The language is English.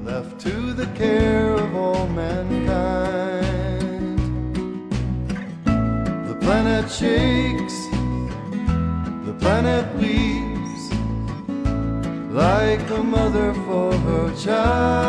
left to the care of all mankind. The planet shakes, the planet weeps, like a mother for her child.